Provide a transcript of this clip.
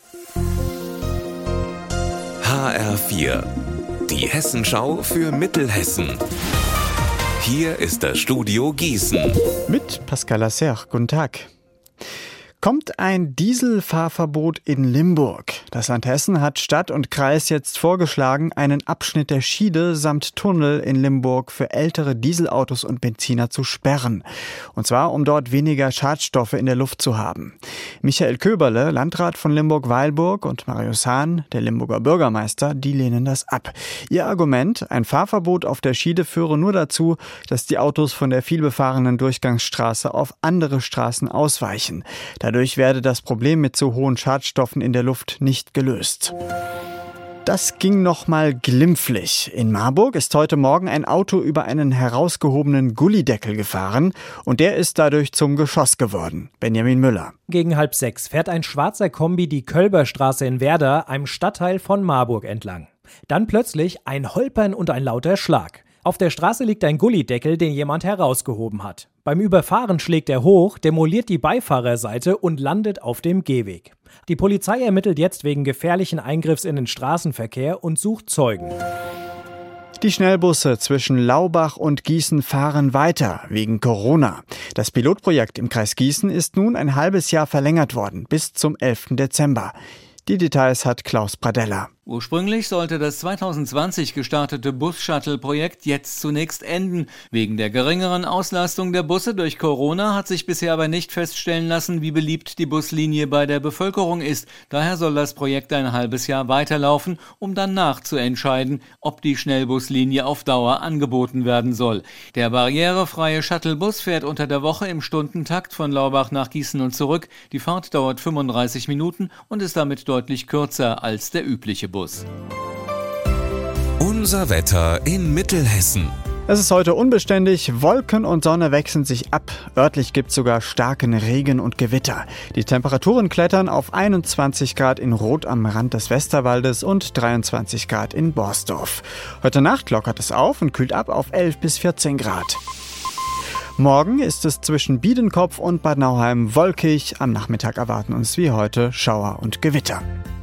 HR4, die Hessenschau für Mittelhessen. Hier ist das Studio Gießen. Mit Pascal Lasserre, guten Tag. Kommt ein Dieselfahrverbot in Limburg? Das Land Hessen hat Stadt und Kreis jetzt vorgeschlagen, einen Abschnitt der Schiede samt Tunnel in Limburg für ältere Dieselautos und Benziner zu sperren. Und zwar, um dort weniger Schadstoffe in der Luft zu haben. Michael Köberle, Landrat von Limburg-Weilburg, und Marius Hahn, der Limburger Bürgermeister, die lehnen das ab. Ihr Argument, ein Fahrverbot auf der Schiede führe nur dazu, dass die Autos von der vielbefahrenen Durchgangsstraße auf andere Straßen ausweichen. Dadurch werde das Problem mit zu hohen Schadstoffen in der Luft nicht gelöst. Das ging noch mal glimpflich. In Marburg ist heute Morgen ein Auto über einen herausgehobenen Gullydeckel gefahren und der ist dadurch zum Geschoss geworden. Benjamin Müller. Gegen 5:30 fährt ein schwarzer Kombi die Kölberstraße in Werder, einem Stadtteil von Marburg, entlang. Dann plötzlich ein Holpern und ein lauter Schlag. Auf der Straße liegt ein Gullydeckel, den jemand herausgehoben hat. Beim Überfahren schlägt er hoch, demoliert die Beifahrerseite und landet auf dem Gehweg. Die Polizei ermittelt jetzt wegen gefährlichen Eingriffs in den Straßenverkehr und sucht Zeugen. Die Schnellbusse zwischen Laubach und Gießen fahren weiter, wegen Corona. Das Pilotprojekt im Kreis Gießen ist nun ein halbes Jahr verlängert worden, bis zum 11. Dezember. Die Details hat Klaus Pradella. Ursprünglich sollte das 2020 gestartete Bus-Shuttle-Projekt jetzt zunächst enden. Wegen der geringeren Auslastung der Busse durch Corona hat sich bisher aber nicht feststellen lassen, wie beliebt die Buslinie bei der Bevölkerung ist. Daher soll das Projekt ein halbes Jahr weiterlaufen, um danach zu entscheiden, ob die Schnellbuslinie auf Dauer angeboten werden soll. Der barrierefreie Shuttlebus fährt unter der Woche im Stundentakt von Laubach nach Gießen und zurück. Die Fahrt dauert 35 Minuten und ist damit deutlich kürzer als der übliche Bus. Unser Wetter in Mittelhessen. Es ist heute unbeständig, Wolken und Sonne wechseln sich ab. Örtlich gibt es sogar starken Regen und Gewitter. Die Temperaturen klettern auf 21 Grad in Roth am Rand des Westerwaldes und 23 Grad in Borsdorf. Heute Nacht lockert es auf und kühlt ab auf 11 bis 14 Grad. Morgen ist es zwischen Biedenkopf und Bad Nauheim wolkig. Am Nachmittag erwarten uns wie heute Schauer und Gewitter.